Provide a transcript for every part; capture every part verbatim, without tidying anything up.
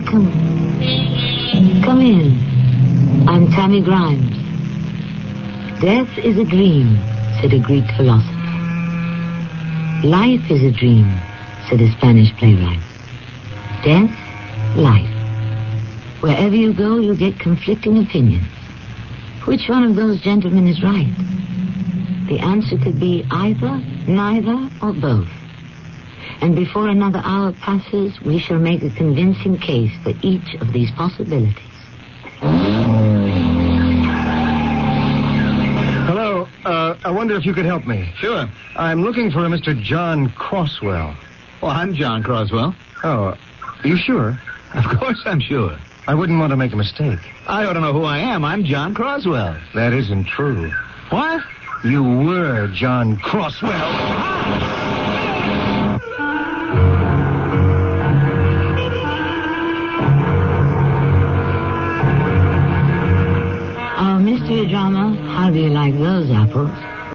Come. Come in. I'm Tammy Grimes. Death is a dream, said a Greek philosopher. Life is a dream, said a Spanish playwright. Death, life. Wherever you go, you get conflicting opinions. Which one of those gentlemen is right? The answer could be either, neither, or both. And before another hour passes, we shall make a convincing case for each of these possibilities. Hello. Uh, I wonder if you could help me. Sure. I'm looking for a Mister John Crosswell. Well, I'm John Croswell. Oh, you sure? Of course I'm sure. I wouldn't want to make a mistake. I ought to know who I am. I'm John Croswell. That isn't true. What? You were John Crosswell. Our mystery drama, How Do You Like Those Apples?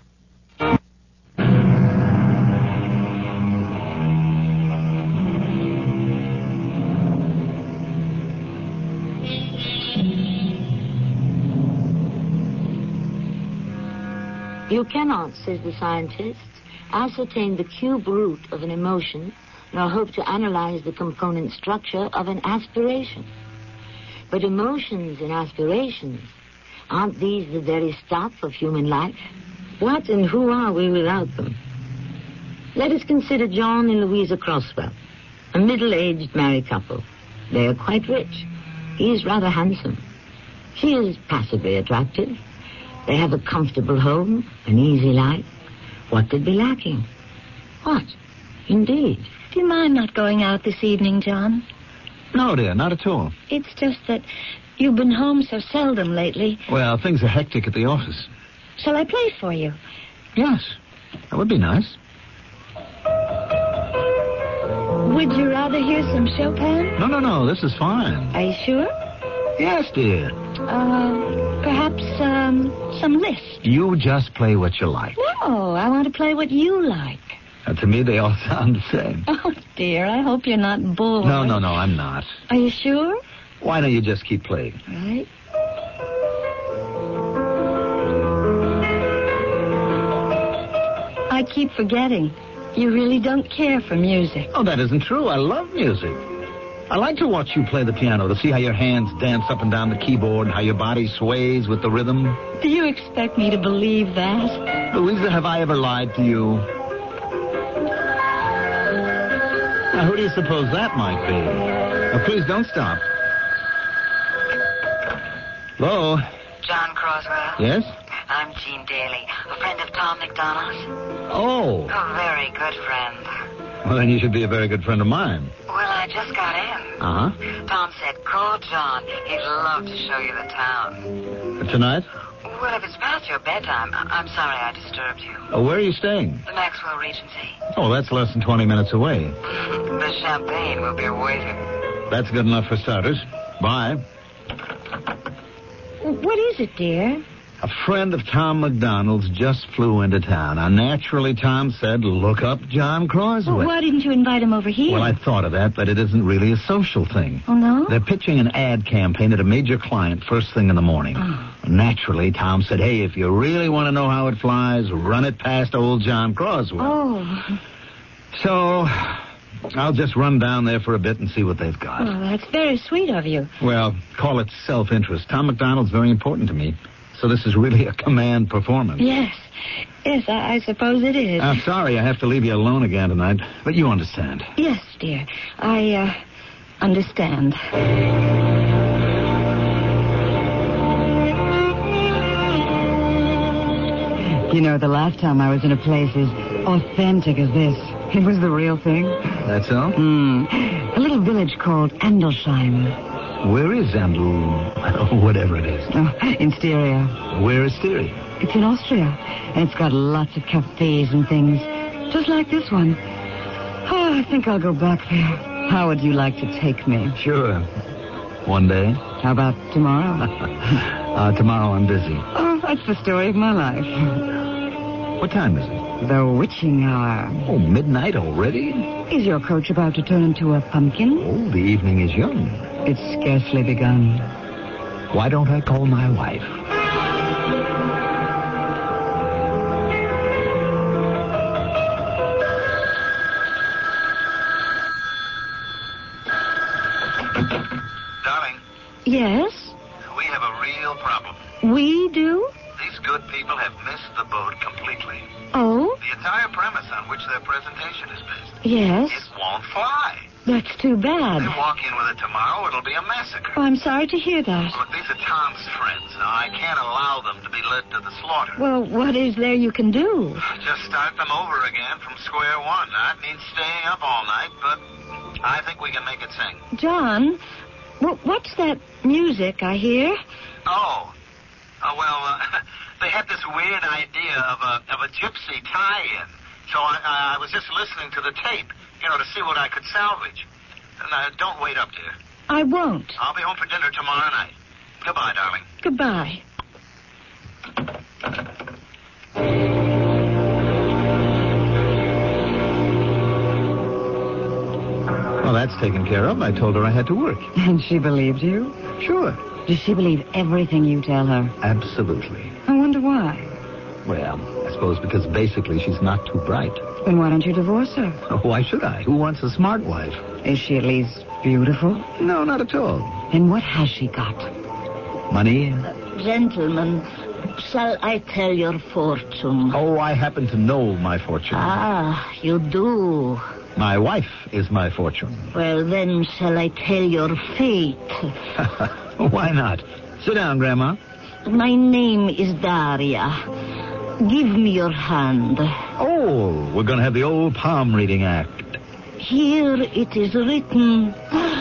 You cannot, says the scientist, ascertain the cube root of an emotion, nor hope to analyze the component structure of an aspiration. But emotions and aspirations, aren't these the very stuff of human life? What and who are we without them? Let us consider John and Louisa Crosswell, a middle-aged married couple. They are quite rich. He is rather handsome. She is passably attractive. They have a comfortable home, an easy life. What could be lacking? What? Indeed. Do you mind not going out this evening, John? No, dear, not at all. It's just that you've been home so seldom lately. Well, things are hectic at the office. Shall I play for you? Yes, that would be nice. Would you rather hear some Chopin? No, no, no, this is fine. Are you sure? Yes, dear. Uh, perhaps, um, some Liszt. You just play what you like. No, I want to play what you like. Uh, to me, they all sound the same. Oh, dear, I hope you're not bored. No, no, no, I'm not. Are you sure? Why don't you just keep playing? Right. I keep forgetting. You really don't care for music. Oh, that isn't true. I love music. I like to watch you play the piano, to see how your hands dance up and down the keyboard, how your body sways with the rhythm. Do you expect me to believe that? Louisa, have I ever lied to you? Now, who do you suppose that might be? Now, please don't stop. Hello? John Croswell. Yes? I'm Jean Daly, a friend of Tom McDonough's. Oh. A very good friend. Well, then you should be a very good friend of mine. Well, I just got in. Uh-huh. Tom said, call John. He'd love to show you the town. Tonight? Well, if it's past your bedtime, I- I'm sorry I disturbed you. Oh, where are you staying? The Maxwell Regency. Oh, that's less than twenty minutes away. The champagne will be waiting. That's good enough for starters. Bye. What is it, dear? A friend of Tom McDonald's just flew into town. Now, naturally, Tom said, look up John Croswell. Well, why didn't you invite him over here? Well, I thought of that, but it isn't really a social thing. Oh, no? They're pitching an ad campaign at a major client first thing in the morning. Oh. Naturally, Tom said, hey, if you really want to know how it flies, run it past old John Croswell. Oh. So, I'll just run down there for a bit and see what they've got. Well, that's very sweet of you. Well, call it self-interest. Tom McDonald's very important to me. So this is really a command performance. Yes. Yes, I, I suppose it is. I'm sorry I have to leave you alone again tonight, but you understand. Yes, dear. I, uh, understand. You know, the last time I was in a place as authentic as this, it was the real thing. That's all? Hmm. A little village called Andelsheim. Where is Andel... whatever it is? Oh, in Styria. Where is Styria? It's in Austria, and it's got lots of cafes and things, just like this one. Oh, I think I'll go back there. How would you like to take me? Sure. One day? How about tomorrow? uh, tomorrow I'm busy. Oh, that's the story of my life. What time is it? The witching hour. Oh, midnight already? Is your coach about to turn into a pumpkin? Oh, the evening is young. It's scarcely begun. Why don't I call my wife? Darling, Yes? we have a real problem. We do? These good people have missed the boat completely. Oh? The entire premise on which their presentation is based. Yes? It won't fly. That's too bad. They walk in with it tomorrow, it'll be a massacre. Oh, I'm sorry to hear that. Look, these are Tom's friends. Now, I can't allow them to be led to the slaughter. Well, what is there you can do? Just start them over again from square one. That means staying up all night, but I think we can make it sing. John, wh- what's that music I hear? Oh. Oh, well, uh, they had this weird idea of a, of a gypsy tie-in. So I, I was just listening to the tape, you know, to see what I could salvage. And uh, don't wait up, dear. I won't. I'll be home for dinner tomorrow night. Goodbye, darling. Goodbye. Well, that's taken care of. I told her I had to work. And she believed you? Sure. Does she believe everything you tell her? Absolutely. I wonder why. Well, I suppose because basically she's not too bright. Then why don't you divorce her? Why should I? Who wants a smart wife? Is she at least beautiful? No, not at all. And what has she got? Money? Gentlemen, shall I tell your fortune? Oh, I happen to know my fortune. Ah, you do. My wife is my fortune. Well, then shall I tell your fate? Why not? Sit down, Grandma. My name is Daria. Give me your hand. Oh, we're going to have the old palm reading act. Here it is written.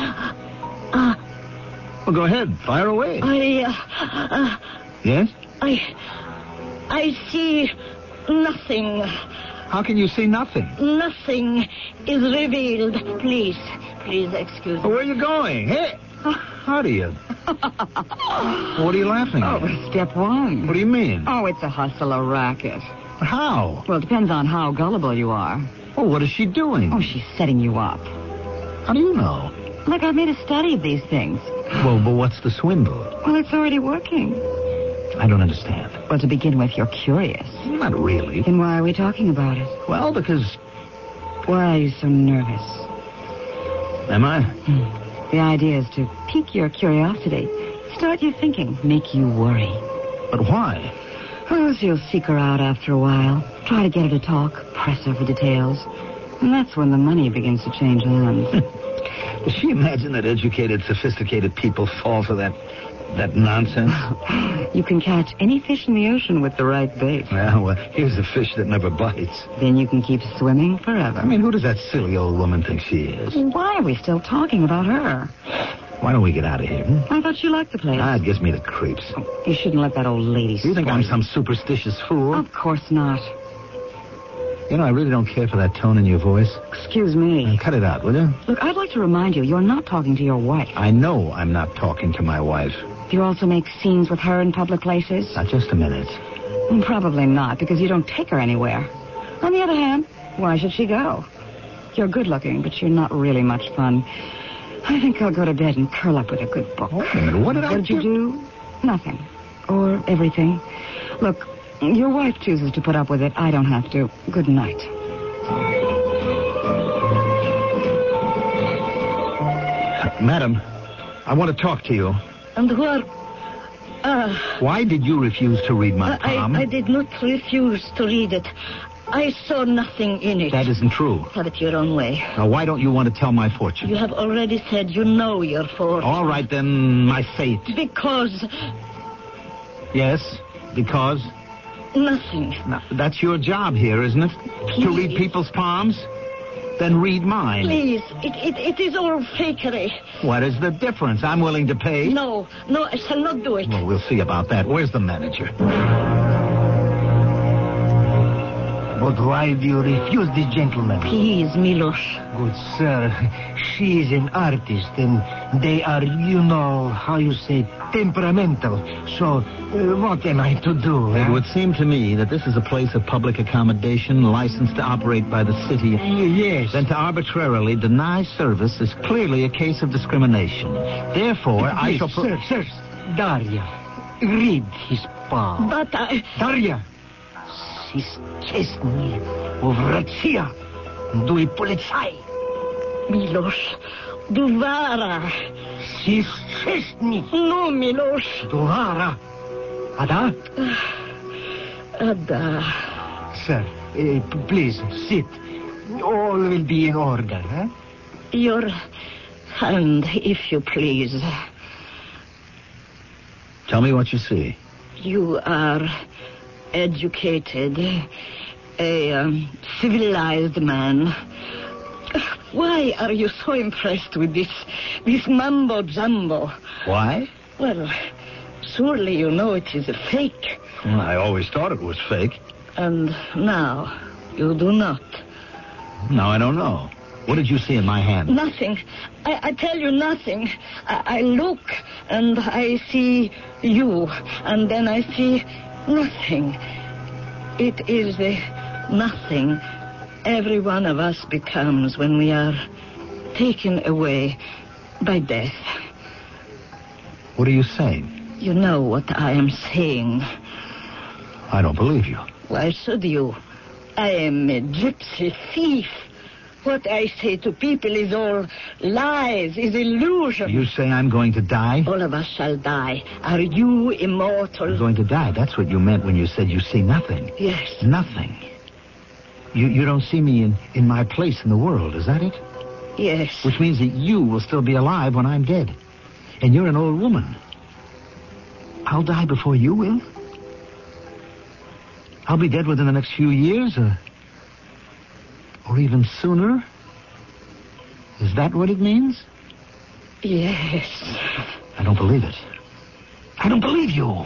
Ah, Well, go ahead. Fire away. I, uh, uh, Yes? I, I see nothing. How can you see nothing? Nothing is revealed. Please, please excuse Well, me. where are you going? Hey, how do you? What are you laughing at? Oh, step one. What do you mean? Oh, it's a hustle, a racket. How? Well, it depends on how gullible you are. Oh, what is she doing? Oh, she's setting you up. How do you know? Look, I've made a study of these things. Well, but what's the swindle? Well, it's already working. I don't understand. Well, to begin with, you're curious. Not really. Then why are we talking about it? Well, because... Why are you so nervous? Am I? Hmm. The idea is to pique your curiosity, start you thinking, make you worry. But why? Oh, so you'll seek her out after a while, try to get her to talk, press her for details. And that's when the money begins to change hands. Does she imagine that educated, sophisticated people fall for that... that nonsense? You can catch any fish in the ocean with the right bait. Well, well, here's a fish that never bites. Then you can keep swimming forever. I mean, who does that silly old woman think she is? Why are we still talking about her? Why don't we get out of here? Hmm? I thought you liked the place. Ah, it gives me the creeps. Oh, you shouldn't let that old lady You think I'm spoil some superstitious fool? Of course not. You know, I really don't care for that tone in your voice. Excuse me. Now, cut it out, will you? Look, I'd like to remind you, you're not talking to your wife. I know I'm not talking to my wife. Do you also make scenes with her in public places? Now, just a minute. Mm, Probably not, because you don't take her anywhere. On the other hand, why should she go? You're good looking, but you're not really much fun. I think I'll go to bed and curl up with a good book. Wait a minute, what did I What did you do? Nothing. Or everything. Look, your wife chooses to put up with it. I don't have to. Good night. Madam, I want to talk to you. And where? Uh, Why did you refuse to read my I, palm? I did not refuse to read it. I saw nothing in it. That isn't true. Have it your own way. Now, why don't you want to tell my fortune? You have already said you know your fortune. All right, then, my fate. Because Yes, because... nothing. Now, that's your job here, isn't it? To read Please. people's palms? Then read mine. Please, it, it, it is all fakery. What is the difference? I'm willing to pay. No, no, I shall not do it. Well, we'll see about that. Where's the manager? Well, But why do you refuse this gentleman? Please, Milos. Good sir, she is an artist, and they are, you know, how you say, temperamental. So, uh, what am I to do? It huh? would seem to me that this is a place of public accommodation licensed to operate by the city. Yes. Then to arbitrarily deny service is clearly a case of discrimination. Therefore, I Yes, shall... Pro- sir, sir, Daria, read his palm. But I... Daria, sis chestni uvracia, dui policai. Milos, duvara. Sis chestni No, Milos. duvara. Ada? Ada. Sir, uh, p- please, sit. All will be in order, huh? Your hand, if you please. Tell me what you see. You are educated, a um, civilized man. Why are you so impressed with this, this mumbo-jumbo? Why? Well, surely you know it is a fake. Well, I always thought it was fake. And now you do not. Now I don't know. What did you see in my hand? Nothing. I, I tell you nothing. I, I look and I see you, and then I see nothing. It is the nothing every one of us becomes when we are taken away by death. What are you saying? You know what I am saying. I don't believe you. Why should you? I am a gypsy thief. What I say to people is all lies, is illusion. You say I'm going to die? All of us shall die. Are you immortal? I'm going to die. That's what you meant when you said you see nothing. Yes. Nothing. You you don't see me in, in my place in the world, is that it? Yes. Which means that you will still be alive when I'm dead. And you're an old woman. I'll die before you will? I'll be dead within the next few years, or, or even sooner? Is that what it means? Yes. I don't believe it. I don't believe you.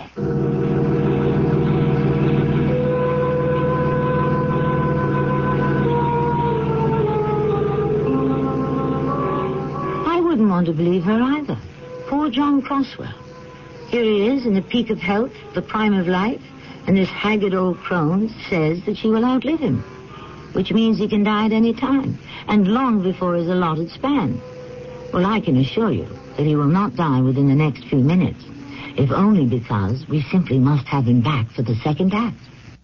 I wouldn't want to believe her either. Poor John Croswell. Here he is in the peak of health, the prime of life, and this haggard old crone says that she will outlive him, which means he can die at any time, and long before his allotted span. Well, I can assure you that he will not die within the next few minutes, if only because we simply must have him back for the second act.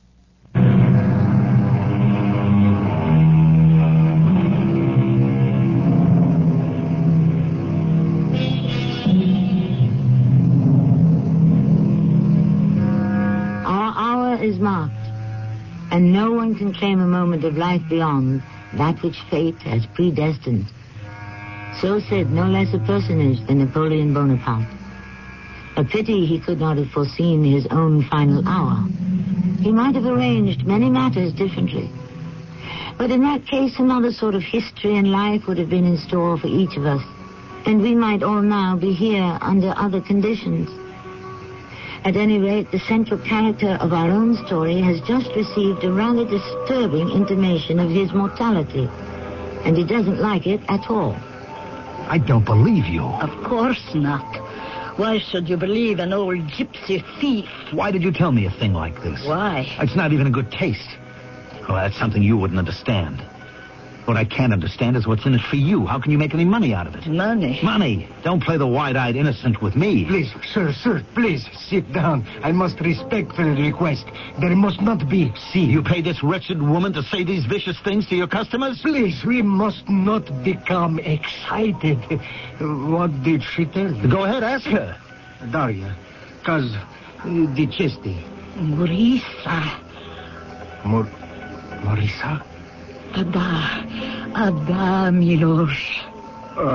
Is marked, and no one can claim a moment of life beyond that which fate has predestined. So said no less a personage than Napoleon Bonaparte. A pity he could not have foreseen his own final hour. He might have arranged many matters differently. But in that case, another sort of history and life would have been in store for each of us, and we might all now be here under other conditions. At any rate, the central character of our own story has just received a rather disturbing intimation of his mortality, and he doesn't like it at all. I don't believe you. Of course not. Why should you believe an old gypsy thief? Why did you tell me a thing like this? Why? It's not even in good taste. Well, that's something you wouldn't understand. What I can't understand is what's in it for you. How can you make any money out of it? Money? Money. Don't play the wide-eyed innocent with me. Please, sir, sir, please, sit down. I must respectfully request. There must not be scene. You pay this wretched woman to say these vicious things to your customers? Please, we must not become excited. What did she tell you? Go ahead, ask her. Daria, caz uh, di chesti. Morisa. Mor... Morisa? Ada. Ada, Milos. Uh,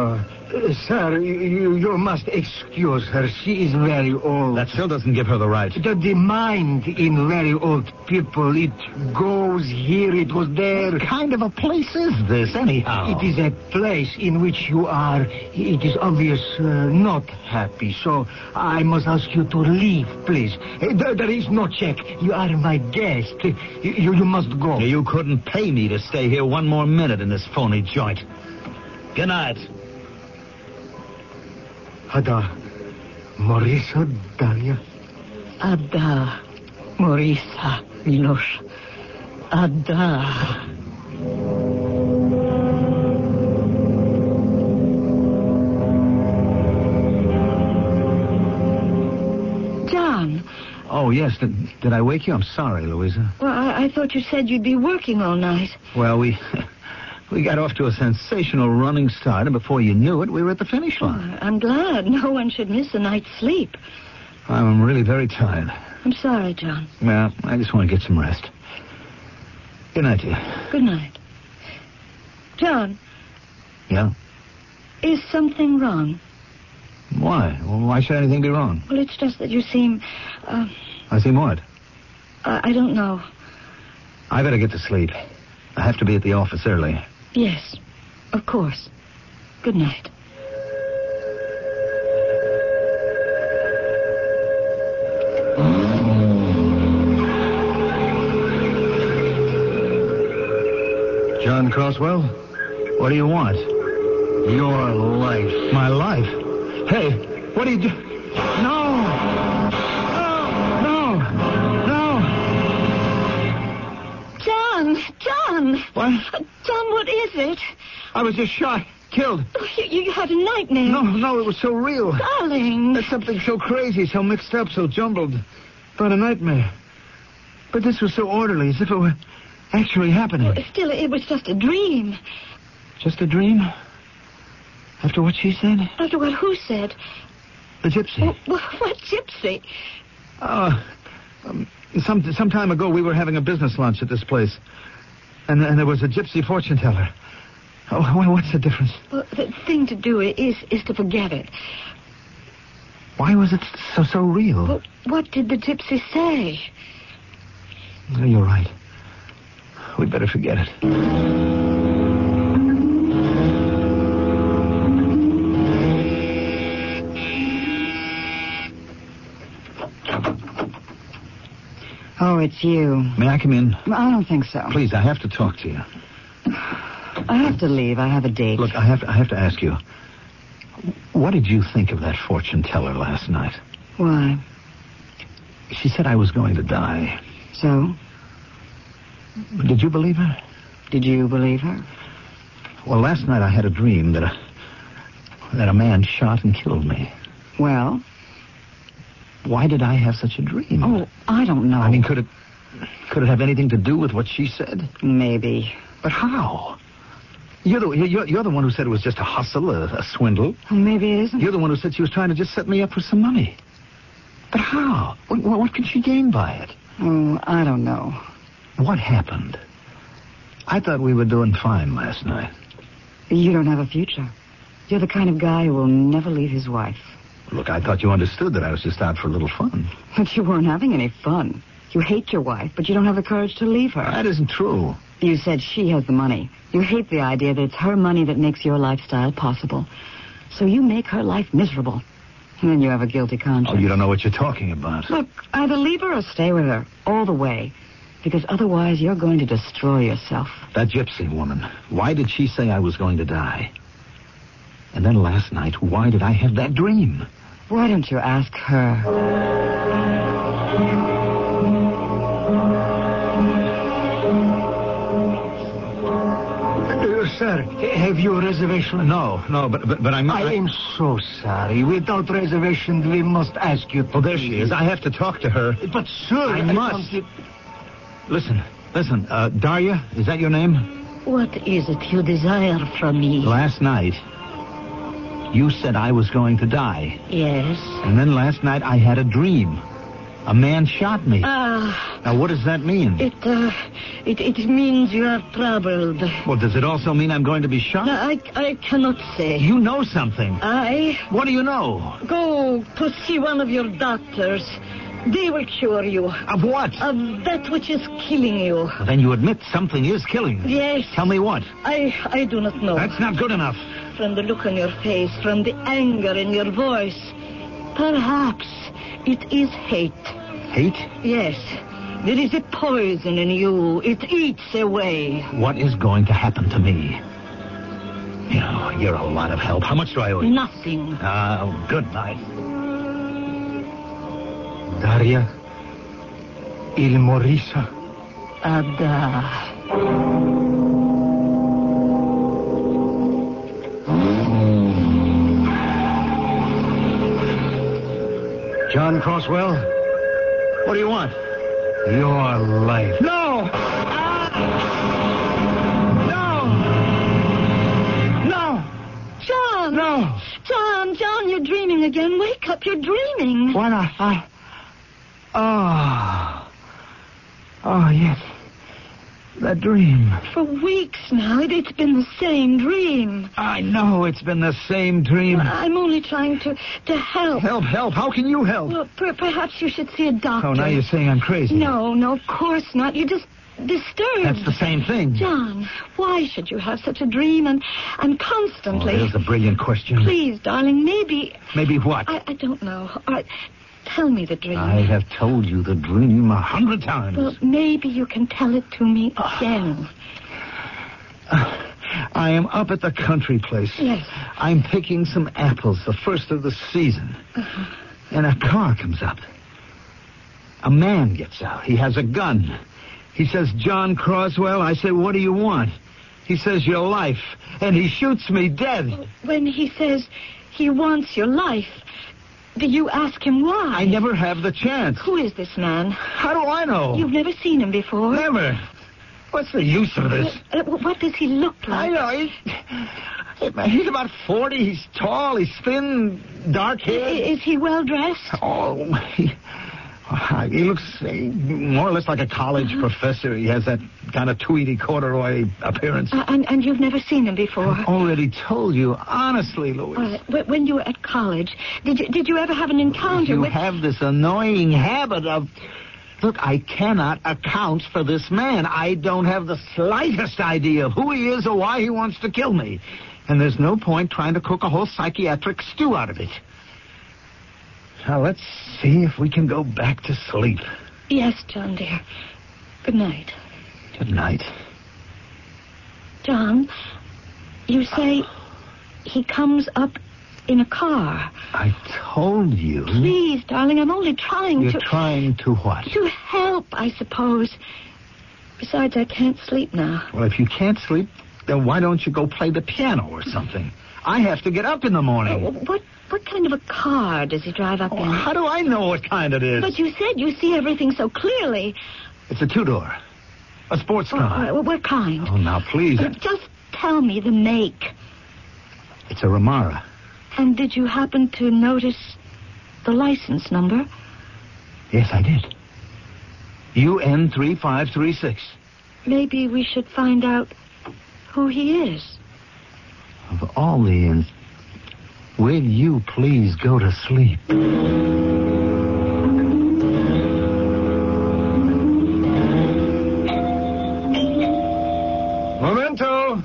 Uh, sir, you, you must excuse her. She is very old. That still doesn't give her the right. The, the mind in very old people, it goes here, it goes there. What kind of a place is this, anyhow? It is a place in which you are, it is obvious, uh, not happy. So I must ask you to leave, please. Uh, there, there is no check. You are my guest. Uh, You, you must go. You couldn't pay me to stay here one more minute in this phony joint. Good night. Ada, Marisa, Dalia. Ada, Marisa, Milos. Ada. John. Oh, yes. Did, did I wake you? I'm sorry, Louisa. Well, I, I thought you said you'd be working all night. Well, we we got off to a sensational running start, and before you knew it, we were at the finish line. Oh, I'm glad. No one should miss a night's sleep. I'm really very tired. I'm sorry, John. Well, I just want to get some rest. Good night to you. Good night. John, Yeah? is something wrong? Why? Well, why should anything be wrong? Well, it's just that you seem, uh, I seem what? uh, I don't know. I better get to sleep. I have to be at the office early. Yes, of course. Good night. John Crosswell? What do you want? Your life. My life? Hey, what do you do? No! No! No! No! John! John! What? Uh, John, what is it? I was just shot. Killed. Oh, you, you had a nightmare. No, no, it was so real. Darling. There's something so crazy, so mixed up, so jumbled. But a nightmare. But this was so orderly, as if it were actually happening. Oh, still, it was just a dream. Just a dream? After what she said? After what who said? The gypsy. Oh, what, what gypsy? Uh, um, some some time ago, we were having a business lunch at this place. And, and there was a gypsy fortune teller. Oh, well, what's the difference? Well, the thing to do is is to forget it. Why was it so so real? Well, what did the gypsy say? Oh, you're right. We'd better forget it. Oh, it's you. May I come in? I don't think so. Please, I have to talk to you. I have to leave. I have a date. Look, I have to, I have to ask you. What did you think of that fortune teller last night? Why? She said I was going to die. So? Did you believe her? Did you believe her? Well, last night I had a dream that a, that a man shot and killed me. Well? Why did I have such a dream? Oh, I don't know. I mean, could it could it have anything to do with what she said? Maybe. But how? You're the you're, you're the one who said it was just a hustle, a, a swindle. Well, maybe it isn't. You're the one who said she was trying to just set me up for some money. But how? What, what could she gain by it? Oh, I don't know. What happened? I thought we were doing fine last night. You don't have a future. You're the kind of guy who will never leave his wife. Look, I thought you understood that I was just out for a little fun. But you weren't having any fun. You hate your wife, but you don't have the courage to leave her. That isn't true. You said she has the money. You hate the idea that it's her money that makes your lifestyle possible. So you make her life miserable. And then you have a guilty conscience. Oh, you don't know what you're talking about. Look, either leave her or stay with her, all the way. Because otherwise you're going to destroy yourself. That gypsy woman, why did she say I was going to die? And then last night, why did I have that dream? Why don't you ask her? Uh, sir, have you a reservation? No, no, but but, but I'm... I am so sorry. Without reservation, we must ask you to... Oh, there she is. I have to talk to her. But, sir... I must. can't- Listen, listen, uh, Daria, is that your name? What is it you desire from me? Last night, you said I was going to die. Yes. And then last night I had a dream. A man shot me. Ah. Now, what does that mean? It, uh, it, it means you are troubled. Well, does it also mean I'm going to be shot? I, I cannot say. You know something. I... What do you know? Go to see one of your doctors. They will cure you. Of what? Of that which is killing you. Well, then you admit something is killing me. Yes. Tell me what. I, I do not know. That's not good enough. From the look on your face, from the anger in your voice, perhaps it is hate. Hate? Yes. There is a poison in you. It eats away. What is going to happen to me? You know, you're a lot of help. How much do I owe you? Nothing. Oh, good night. Daria, il Morisa. Ada. John Crosswell? What do you want? Your life. No! No! No! John! No! John, John, you're dreaming again. Wake up, you're dreaming. Why not? I... Oh. Oh, yes. That dream. For weeks now, it, it's been the same dream. I know it's been the same dream. I'm only trying to, to help. Help, help. How can you help? Well, per- perhaps you should see a doctor. Oh, now you're saying I'm crazy. No, no, of course not. You're just disturbed. That's the same thing. John, why should you have such a dream and, and constantly... Oh, there's a brilliant question. Please, darling, maybe... Maybe what? I, I don't know. All right, tell me the dream. I have told you the dream a hundred times. Well, maybe you can tell it to me again. Uh, I am up at the country place. Yes. I'm picking some apples, the first of the season. Uh-huh. And a car comes up. A man gets out. He has a gun. He says, John Crosswell. I say, what do you want? He says, your life. And he shoots me dead. When he says he wants your life, do you ask him why? I never have the chance. Who is this man? How do I know? You've never seen him before? Never. What's the use of this? Uh, uh, what does he look like? I know. He, he's about forty. He's tall. He's thin, dark hair. Is he well dressed? Oh, he, he looks more or less like a college uh-huh. professor. He has that kind of Tweety corduroy appearance. Uh, and, and you've never seen him before? I've already told you, honestly, Louis. Uh, when you were at college, did you did you ever have an encounter you with... You have this annoying habit of... Look, I cannot account for this man. I don't have the slightest idea of who he is or why he wants to kill me. And there's no point trying to cook a whole psychiatric stew out of it. Now, let's see if we can go back to sleep. Yes, John, dear. Good night. Good night. John, you say he comes up in a car. I told you. Please, darling, I'm only trying You're to... You're trying to what? To help, I suppose. Besides, I can't sleep now. Well, if you can't sleep, then why don't you go play the piano or something? I have to get up in the morning. Uh, what what kind of a car does he drive up oh, in? How do I know what kind it is? But you said you see everything so clearly. It's a two-door. A sports car. Oh, all right, well, what kind? Oh, now, please. Uh, just tell me the make. It's a Ramara. And did you happen to notice the license number? Yes, I did. U N three five three six. Maybe we should find out who he is. Of all the ins... Will you please go to sleep? Momento!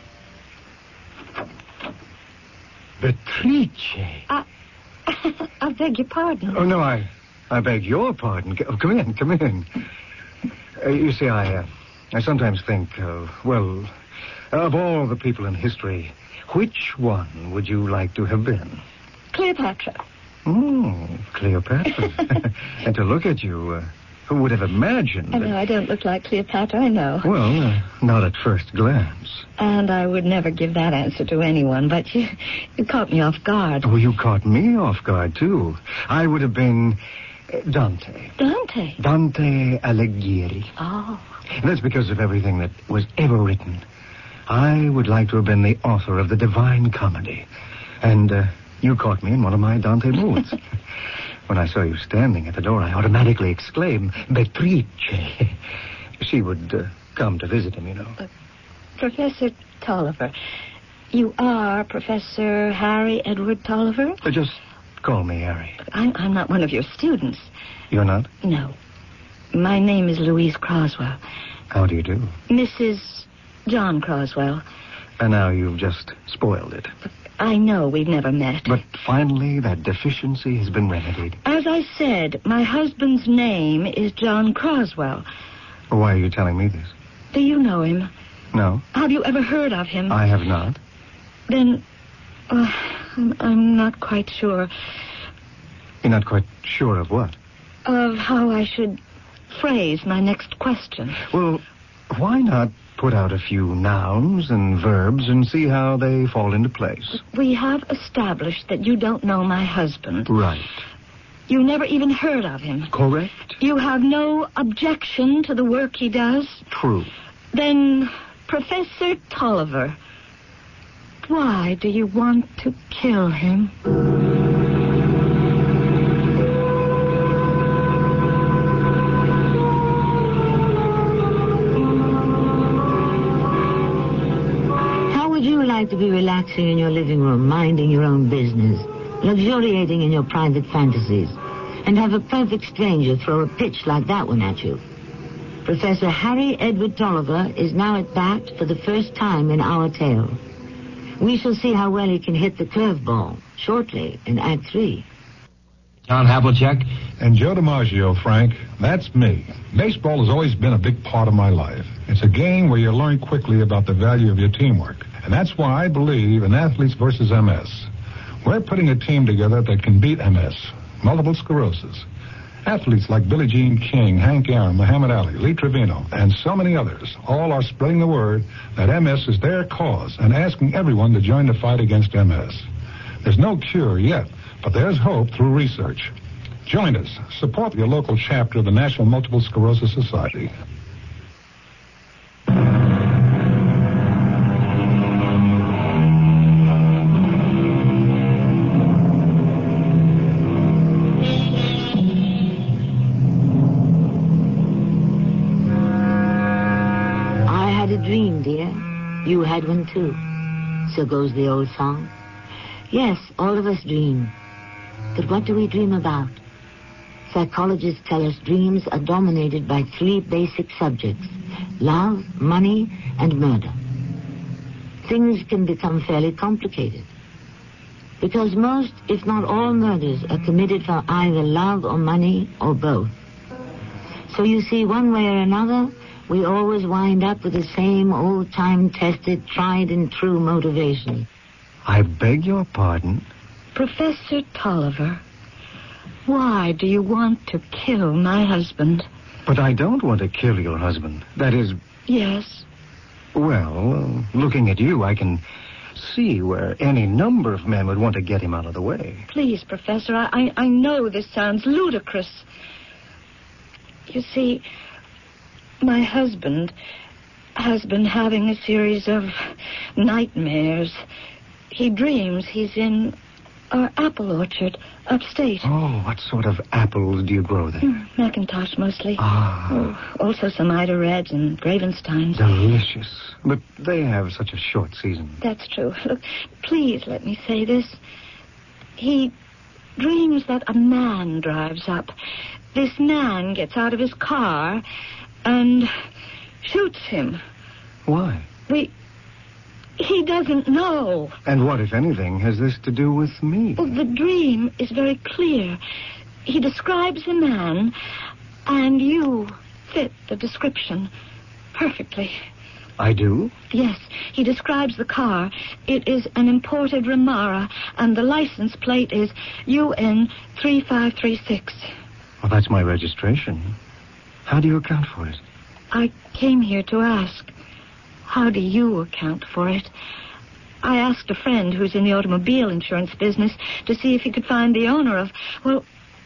Beatrice. I, I beg your pardon. Oh, no, I I beg your pardon. Oh, come in, come in. Uh, you see, I, uh, I sometimes think, uh, well, of all the people in history, which one would you like to have been? Cleopatra. Oh, Cleopatra. And to look at you, uh, who would have imagined... I know, I don't look like Cleopatra, I know. Well, uh, not at first glance. And I would never give that answer to anyone, but you, you caught me off guard. Well, you caught me off guard, too. I would have been uh, Dante. Dante? Dante Alighieri. Oh. And that's because of everything that was ever written. I would like to have been the author of the Divine Comedy. And uh, you caught me in one of my Dante moods. When I saw you standing at the door, I automatically exclaimed, Beatrice. She would uh, come to visit him, you know. Uh, Professor Tolliver, you are Professor Harry Edward Tolliver? Uh, just call me Harry. I'm, I'm not one of your students. You're not? No. My name is Louise Croswell. How do you do? Missus John Croswell. And now you've just spoiled it. I know we've never met. But finally, that deficiency has been remedied. As I said, my husband's name is John Croswell. Well, why are you telling me this? Do you know him? No. Have you ever heard of him? I have not. Then, uh, I'm, I'm not quite sure. You're not quite sure of what? Of how I should phrase my next question. Well, why not put out a few nouns and verbs and see how they fall into place? We have established that you don't know my husband. Right. You never even heard of him. Correct. You have no objection to the work he does. True. Then, Professor Tolliver, why do you want to kill him? How would you like to be relaxing in your living room, minding your own business, luxuriating in your private fantasies, and have a perfect stranger throw a pitch like that one at you? Professor Harry Edward Tolliver is now at bat for the first time in our tale. We shall see how well he can hit the curveball shortly in Act Three. John Havlicek. And Joe DiMaggio, Frank. That's me. Baseball has always been a big part of my life. It's a game where you learn quickly about the value of your teamwork. And that's why I believe in Athletes versus M S. We're putting a team together that can beat M S, multiple sclerosis. Athletes like Billie Jean King, Hank Aaron, Muhammad Ali, Lee Trevino, and so many others all are spreading the word that M S is their cause and asking everyone to join the fight against M S. There's no cure yet, but there's hope through research. Join us. Support your local chapter of the National Multiple Sclerosis Society. Dream, dear. You had one too. So goes the old song. Yes, all of us dream. But what do we dream about? Psychologists tell us dreams are dominated by three basic subjects: love, money, and murder. Things can become fairly complicated, because most, if not all, murders are committed for either love or money or both. So you see, one way or another, we always wind up with the same old-time tested, tried and true motivation. I beg your pardon? Professor Tolliver, why do you want to kill my husband? But I don't want to kill your husband. That is... Yes. Well, uh, looking at you, I can see where any number of men would want to get him out of the way. Please, Professor, I, I know this sounds ludicrous. You see, my husband has been having a series of nightmares. He dreams he's in our apple orchard upstate. Oh, what sort of apples do you grow there? Mm, Macintosh mostly. Ah. Oh, also some Ida Reds and Gravensteins. Delicious. But they have such a short season. That's true. Look, please let me say this. He dreams that a man drives up. This man gets out of his car and shoots him. Why? We... He doesn't know. And what, if anything, has this to do with me? Well, the dream is very clear. He describes a man, and you fit the description perfectly. I do? Yes. He describes the car. It is an imported Ramara, and the license plate is U N three five three six. Well, that's my registration. How do you account for it? I came here to ask. How do you account for it? I asked a friend who's in the automobile insurance business to see if he could find the owner of... Well,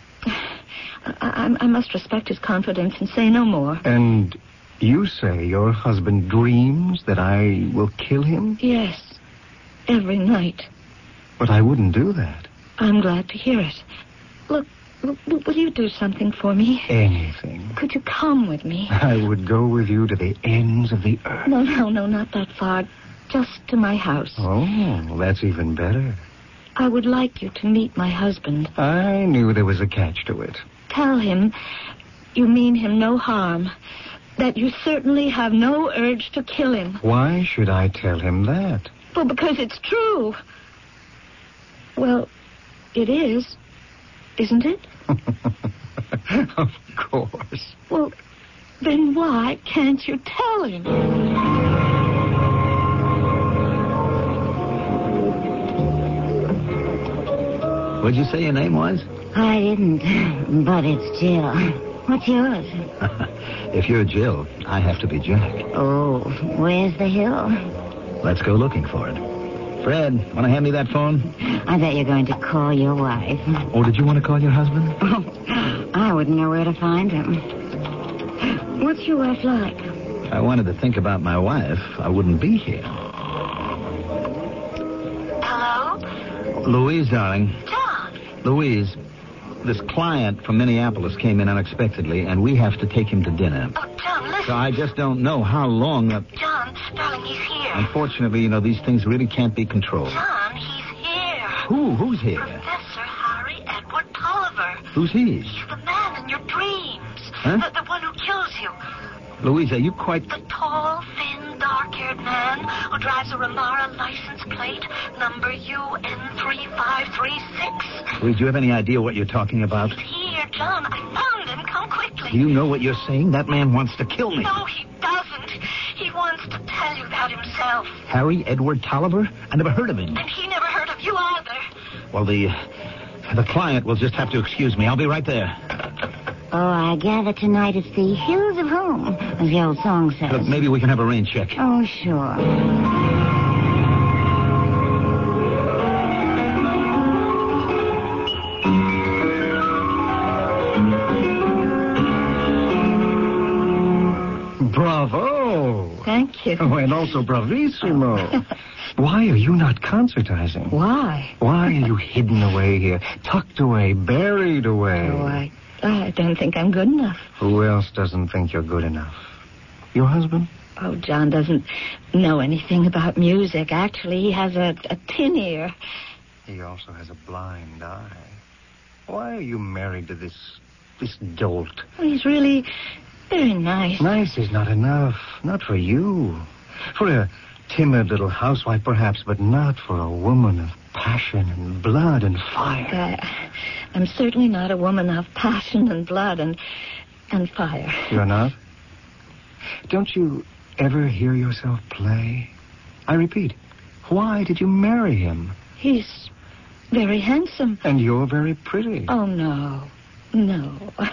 I, I must respect his confidence and say no more. And you say your husband dreams that I will kill him? Yes, every night. But I wouldn't do that. I'm glad to hear it. Look, W- w- will you do something for me? Anything. Could you come with me? I would go with you to the ends of the earth. No, no, no, not that far. Just to my house. Oh, that's even better. I would like you to meet my husband. I knew there was a catch to it. Tell him you mean him no harm. That you certainly have no urge to kill him. Why should I tell him that? Well, because it's true. Well, it is, isn't it? Of course. Well, then why can't you tell him? What'd you say your name was? I didn't, but it's Jill. What's yours? If you're Jill, I have to be Jack. Oh, where's the hill? Let's go looking for it. Fred, want to hand me that phone? I bet you're going to call your wife. Oh, did you want to call your husband? Oh, I wouldn't know where to find him. What's your wife like? If I wanted to think about my wife, I wouldn't be here. Hello? Louise, darling. John. Louise, this client from Minneapolis came in unexpectedly, and we have to take him to dinner. Oh, John, listen. So I just don't know how long... Uh, John, darling, he's here. Unfortunately, you know, these things really can't be controlled. John, he's here. Who? Who's here? Professor Harry Edward Tolliver. Who's he? He's the man in your dreams. Huh? The, the one who kills you. Louise, are you quite... The tall, thin, dark-haired man who drives a Ramara license plate, number U N three five three six. Louise, do you have any idea what you're talking about? He's here, John. I found him. Come quickly. Do you know what you're saying? That man wants to kill me. No, he doesn't. He wants to tell you that himself. Harry Edward Tolliver? I never heard of him. And he never heard of you either. Well, the... The client will just have to excuse me. I'll be right there. Oh, I gather tonight it's the hills of home, as the old song says. Look, maybe we can have a rain check. Oh, sure. Bravo. Thank you. Oh, and also bravissimo. Why are you not concertizing? Why? Why are you hidden away here, tucked away, buried away? Oh, I, I don't think I'm good enough. Who else doesn't think you're good enough? Your husband? Oh, John doesn't know anything about music. Actually, he has a, a tin ear. He also has a blind eye. Why are you married to this, this dolt? Well, he's really very nice. Nice is not enough. Not for you. For a timid little housewife, perhaps, but not for a woman of passion and blood and fire. Uh, I'm certainly not a woman of passion and blood and and fire. You're not? Don't you ever hear yourself play? I repeat, why did you marry him? He's very handsome. And you're very pretty. Oh, no. No.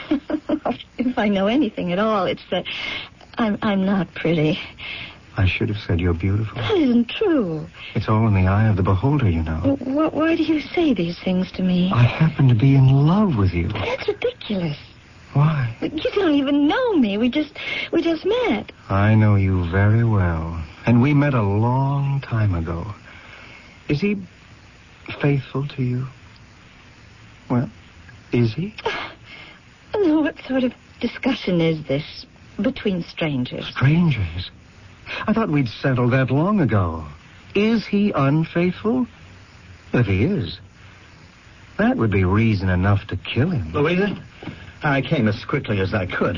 If I know anything at all, it's that I'm, I'm not pretty. I should have said you're beautiful. That isn't true. It's all in the eye of the beholder, you know. Well, wh- why do you say these things to me? I happen to be in love with you. That's ridiculous. Why? You don't even know me. We just, we just met. I know you very well. And we met a long time ago. Is he faithful to you? Well, is he? No, what sort of discussion is this between strangers? Strangers? I thought we'd settled that long ago. Is he unfaithful? If he is, that would be reason enough to kill him. Louisa, I came as quickly as I could.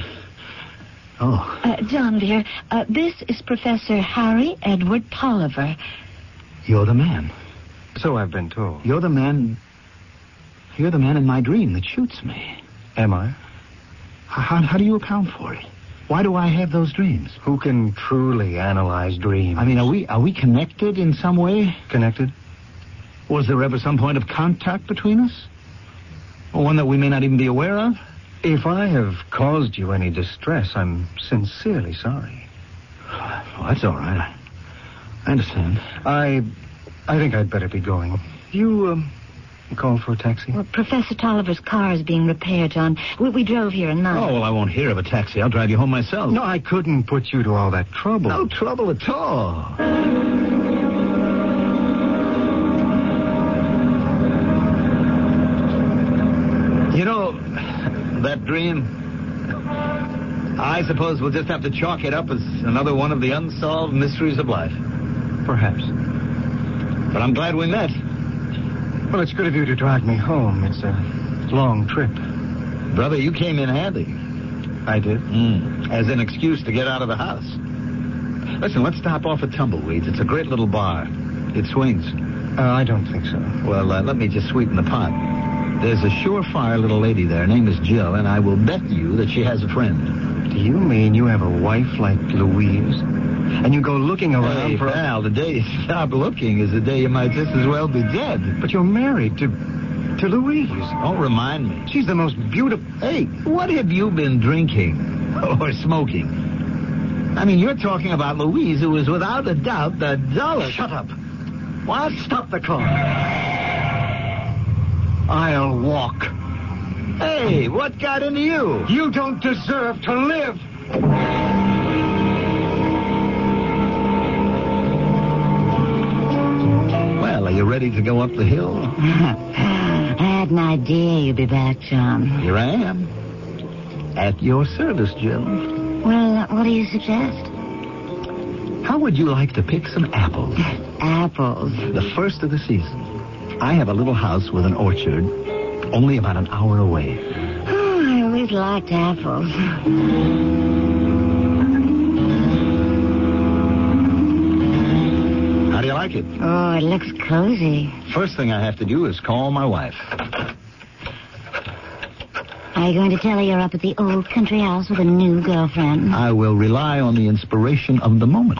Oh. Uh, John, dear, uh, this is Professor Harry Edward Tolliver. You're the man. So I've been told. You're the man... You're the man in my dream that shoots me. Am I? How, how do you account for it? Why do I have those dreams? Who can truly analyze dreams? I mean, are we are we connected in some way? Connected? Was there ever some point of contact between us? Or one that we may not even be aware of? If I have caused you any distress, I'm sincerely sorry. Well, that's all right. I, I understand. I I think I'd better be going. You, um, call for a taxi? Well, Professor Tolliver's car is being repaired, John. We, we drove here at night. Oh, well, I won't hear of a taxi. I'll drive you home myself. No, I couldn't put you to all that trouble. No trouble at all. You know, that dream, I suppose we'll just have to chalk it up as another one of the unsolved mysteries of life. Perhaps. But I'm glad we met. Well, it's good of you to drive me home. It's a long trip. Brother, you came in handy. I did? Mm, as an excuse to get out of the house. Listen, let's stop off at Tumbleweeds. It's a great little bar. It swings. Uh, I don't think so. Well, uh, let me just sweeten the pot. There's a surefire little lady there. Her name is Jill, and I will bet you that she has a friend. Do you mean you have a wife like Louise? And you go looking around hey, for... pal, the day you stop looking is the day you might just as well be dead. But you're married to... to Louise. Don't remind me. She's the most beautiful... Hey, what have you been drinking or smoking? I mean, you're talking about Louise, who is without a doubt the dullest... Shut up. What? Stop the car. I'll walk. Hey, what got into you? You don't deserve to live. Well, are you ready to go up the hill? I had an idea you'd be back, John. Here I am. At your service, Jill. Well, what do you suggest? How would you like to pick some apples? Apples. The first of the season. I have a little house with an orchard only about an hour away. Oh, I always liked apples. How do you like it? Oh, it looks cozy. First thing I have to do is call my wife. Are you going to tell her you're up at the old country house with a new girlfriend? I will rely on the inspiration of the moment.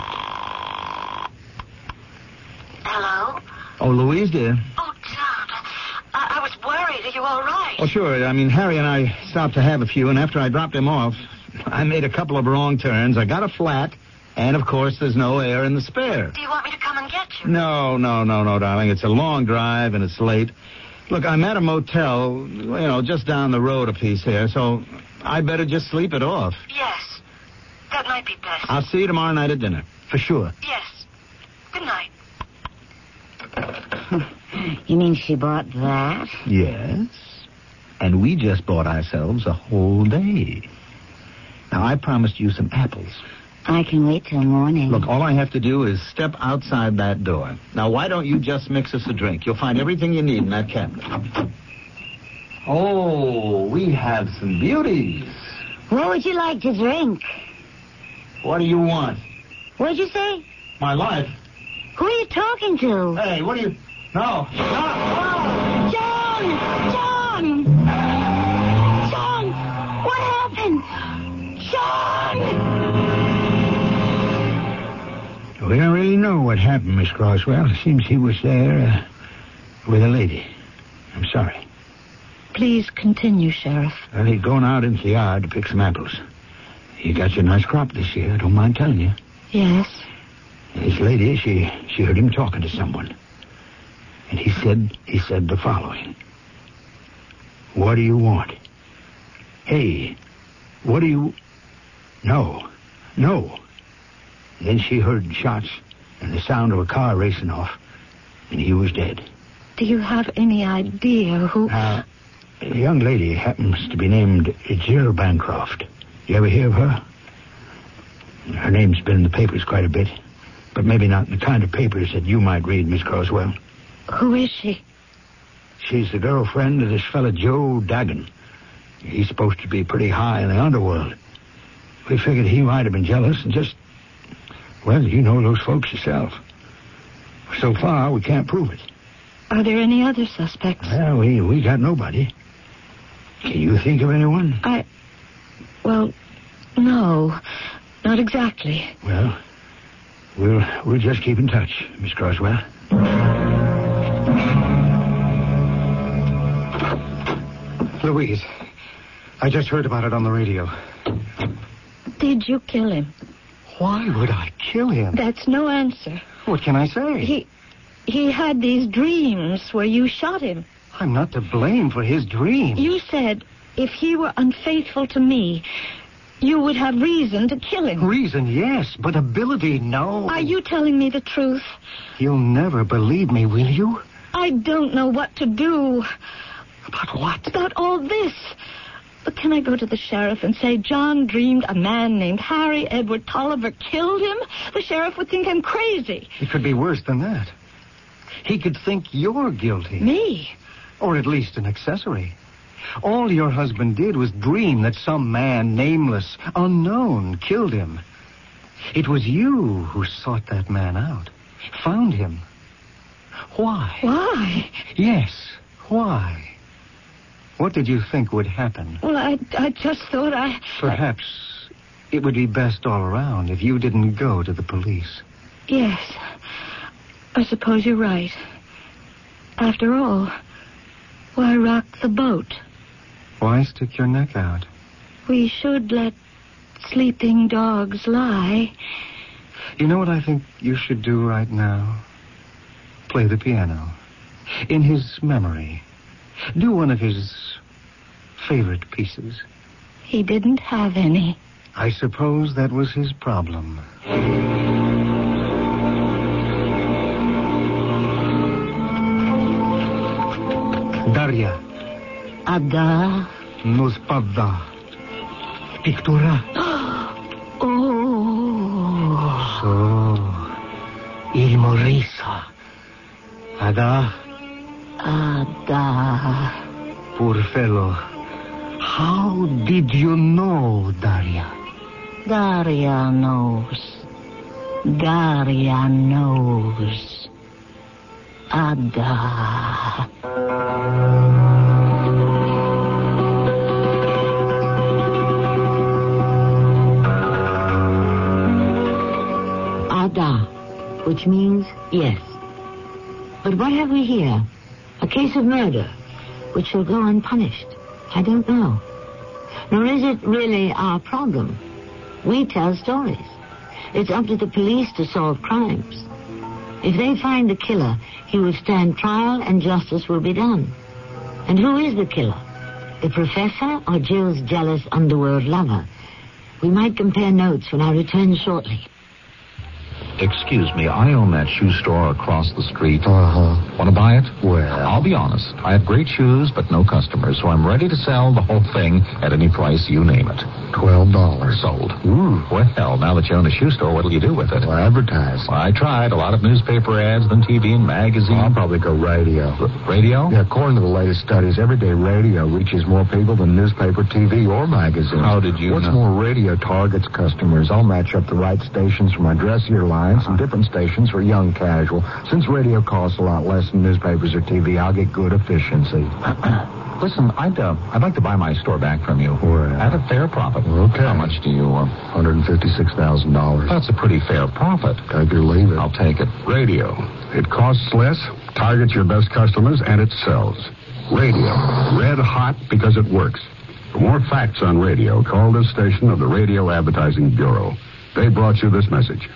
Hello? Oh, Louise, dear. Oh, John, I, I was worried. Are you all right? Oh, sure. I mean, Harry and I stopped to have a few, and after I dropped him off, I made a couple of wrong turns. I got a flat, and, of course, there's no air in the spare. Do you want me to come and get you? No, no, no, no, darling. It's a long drive, and it's late. Look, I'm at a motel, you know, just down the road a piece here, so I'd better just sleep it off. Yes. That might be best. I'll see you tomorrow night at dinner, for sure. Yes. Good night. You mean she bought that? Yes. And we just bought ourselves a whole day. Now, I promised you some apples. I can wait till morning. Look, all I have to do is step outside that door. Now, why don't you just mix us a drink? You'll find everything you need in that cabinet. Oh, we have some beauties. What would you like to drink? What do you want? What'd you say? My life. Who are you talking to? Hey, what do you... No. No. Oh, John! John! John! What happened? John! We don't really know what happened, Miss Croswell. It seems he was there uh, with a lady. I'm sorry. Please continue, Sheriff. Well, he'd gone out into the yard to pick some apples. He got you a nice crop this year, I don't mind telling you. Yes? This lady, she, she heard him talking to someone. And he said, he said the following. What do you want? Hey, what do you... No, no. Then she heard shots and the sound of a car racing off, and he was dead. Do you have any idea who... Uh, a young lady happens to be named Jill Bancroft. You ever hear of her? Her name's been in the papers quite a bit, but maybe not the kind of papers that you might read, Miss Croswell. Who is she? She's the girlfriend of this fella Joe Dagan. He's supposed to be pretty high in the underworld. We figured he might have been jealous and just... Well, you know those folks yourself. So far, we can't prove it. Are there any other suspects? Well, we, we got nobody. Can you think of anyone? I... Well, no. Not exactly. Well, we'll, we'll just keep in touch, Miss Croswell. Louise, I just heard about it on the radio. Did you kill him? Why would I kill him? That's no answer. What can I say? He... He had these dreams where you shot him. I'm not to blame for his dreams. You said if he were unfaithful to me, you would have reason to kill him. Reason, yes, but ability, no. Are you telling me the truth? You'll never believe me, will you? I don't know what to do. About what? About all this. But can I go to the sheriff and say John dreamed a man named Harry Edward Tolliver killed him? The sheriff would think I'm crazy. It could be worse than that. He could think you're guilty. Me? Or at least an accessory. All your husband did was dream that some man, nameless, unknown, killed him. It was you who sought that man out, found him. Why? Why? Yes, why? What did you think would happen? Well, I, I just thought I... Perhaps it would be best all around if you didn't go to the police. Yes. I suppose you're right. After all, why rock the boat? Why stick your neck out? We should let sleeping dogs lie. You know what I think you should do right now? Play the piano. In his memory. Do one of his favorite pieces. He didn't have any. I suppose that was his problem. Daria. Ada. No spada. Pictura. Oh. So. Il morisa. Ada. Ada. Poor fellow. How did you know, Daria? Daria knows. Daria knows. Ada. Ada, which means yes. But what have we here? A case of murder, which shall go unpunished. I don't know. Nor is it really our problem. We tell stories. It's up to the police to solve crimes. If they find the killer, he will stand trial and justice will be done. And who is the killer? The professor or Jill's jealous underworld lover? We might compare notes when I return shortly. Excuse me, I own that shoe store across the street. Uh-huh. Want to buy it? Well... I'll be honest. I have great shoes, but no customers, so I'm ready to sell the whole thing at any price you name it. Twelve dollars. Sold. Ooh. Well, now that you own a shoe store, what'll you do with it? Well, advertise. Well, I tried. A lot of newspaper ads, then T V and magazine. I'll probably go radio. R- radio? Yeah, according to the latest studies, everyday radio reaches more people than newspaper, T V, or magazine. How did you What's know? more, radio targets customers. I'll match up the right stations for my dressier lines uh-huh. and different stations for young casual. Since radio costs a lot less than newspapers or T V, I'll get good efficiency. Listen, I'd uh, I'd like to buy my store back from you. Well, at a fair profit. Okay. How much do you... Uh, one hundred fifty-six thousand dollars. That's a pretty fair profit. Take it or leave it. I'll take it. Radio. It costs less, targets your best customers, and it sells. Radio. Red hot because it works. For more facts on radio, call this station of the Radio Advertising Bureau. They brought you this message.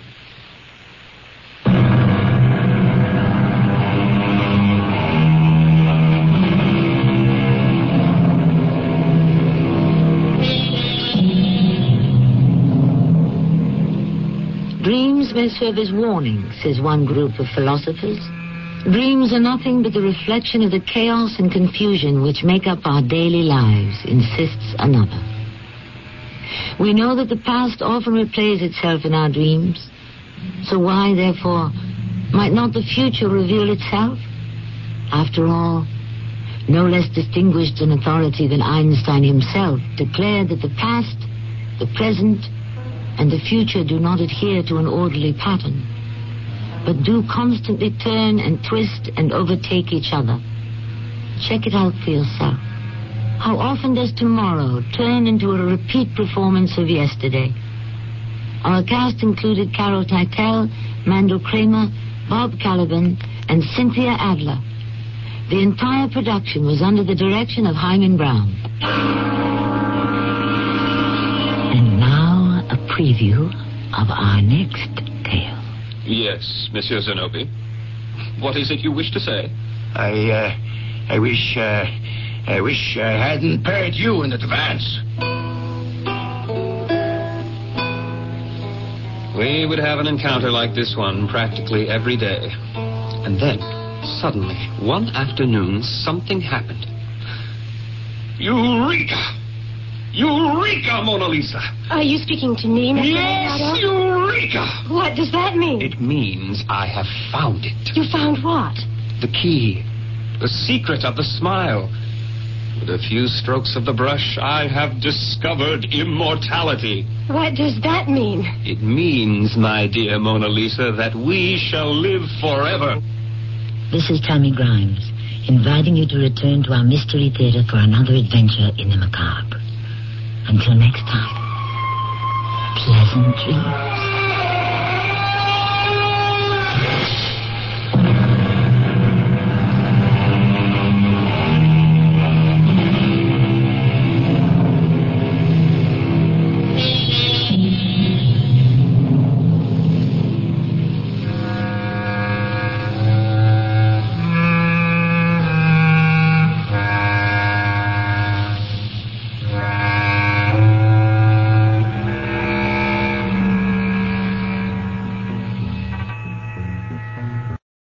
Dreams may serve as warnings, says one group of philosophers. Dreams are nothing but the reflection of the chaos and confusion which make up our daily lives, insists another. We know that the past often replays itself in our dreams. So why, therefore, might not the future reveal itself? After all, no less distinguished an authority than Einstein himself declared that the past, the present, and the future do not adhere to an orderly pattern, but do constantly turn and twist and overtake each other. Check it out for yourself. How often does tomorrow turn into a repeat performance of yesterday? Our cast included Carol Teitel, Mandel Kramer, Bob Caliban, and Cynthia Adler. The entire production was under the direction of Hyman Brown. And now a preview of our next tale. Yes, Monsieur Zenobi. What is it you wish to say? I, uh, I wish, uh, I wish I hadn't paid you in advance. We would have an encounter like this one practically every day. And then, suddenly, one afternoon, something happened. Eureka! Eureka, Mona Lisa! Are you speaking to me, Mister Yes, Leonardo? Eureka! What does that mean? It means I have found it. You found what? The key. The secret of the smile. With a few strokes of the brush, I have discovered immortality. What does that mean? It means, my dear Mona Lisa, that we shall live forever. This is Tammy Grimes, inviting you to return to our Mystery Theater for another adventure in the macabre. Until next time, pleasant dreams.